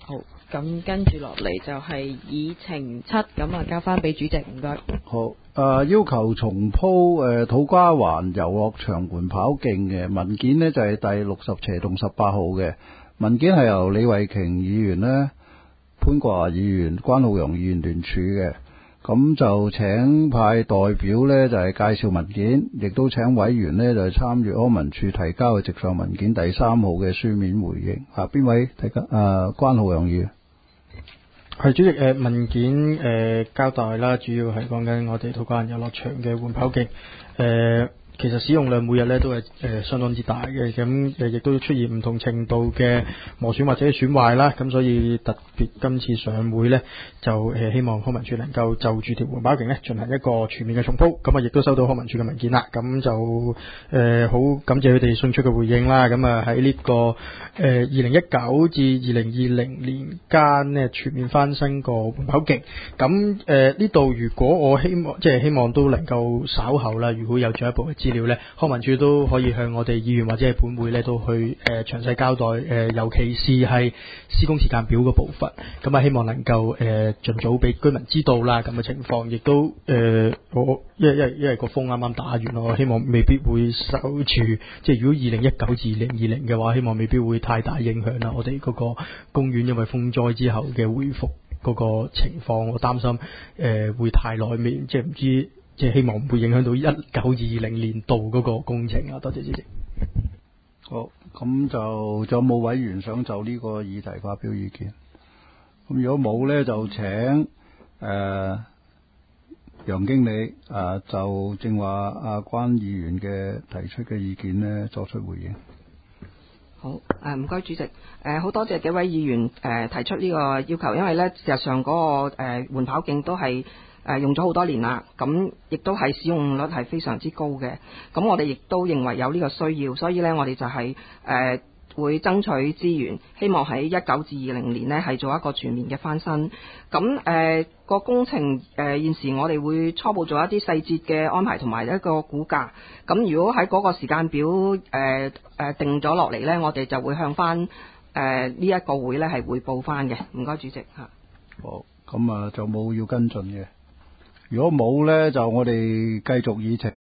好，咁跟住落嚟就係議程7，咁啊交翻俾主席，唔該。 好，要求重鋪土瓜灣遊樂場緩跑徑嘅文件呢，就係第60同18號嘅文件，係由李慧瓊議員呢、潘國華議員、關浩洋議員聯署嘅。咁就請派代表呢，就係介紹文件，亦都請委員呢，就係參與康文署提交嘅直上文件第3號嘅書面回應。邊位提交？關浩洋議員。 係主席，文件交代啦，主要係講緊我哋土瓜灣遊樂場嘅緩跑徑，其實使用量每日咧都係相當之大嘅，咁亦都出現唔同程度嘅磨損或者損壞啦，咁所以特別今次上會呢，就希望康文署能夠就住條緩跑徑呢進行一個全面嘅重鋪，咁亦都收到康文署嘅文件啦，咁就好感謝佢哋迅速嘅回應啦，咁喺呢個2019至2020年間呢，全面翻新個緩跑徑，咁呢度如果我希望都能夠稍後啦，如果有進一步嘅資料呢，康文署都可以向我哋議員或者係本會呢都去詳細交代，尤其是係施工時間表嗰部分，咁希望能夠盡早俾居民知道啦，咁嘅情況，亦都我因為個風啱啱打完，我希望未必會受住，即係如果2019至2020嘅話，希望未必會太大影響啦。我哋嗰個公園因為風災之後嘅恢復嗰個情況，我擔心會太耐未，即係唔知。即係希望唔會影響到19至20年度嗰個工程啊！多謝主席。 好，咁就仲有冇委員想就呢個議題發表意見？咁如果冇呢，就請楊經理就正話阿關議員嘅提出嘅意見呢作出回應。 好，唔該主席，好多謝幾位議員提出呢個要求，因為呢事實上嗰個緩跑徑都係用咗好多年啦，咁亦都係使用率係非常之高嘅，咁我哋亦都認為有呢個需要，所以呢，我哋就係會爭取資源，希望喺19至20年呢係做一個全面嘅翻新。咁個工程現時我哋會初步做一啲細節嘅安排同埋一個估價。咁如果喺嗰個時間表定咗落嚟呢，我哋就會向翻呢一個會呢係匯報翻嘅。唔該主席嚇。 好，咁就冇要跟進嘅。如果冇呢，就我哋繼續議程。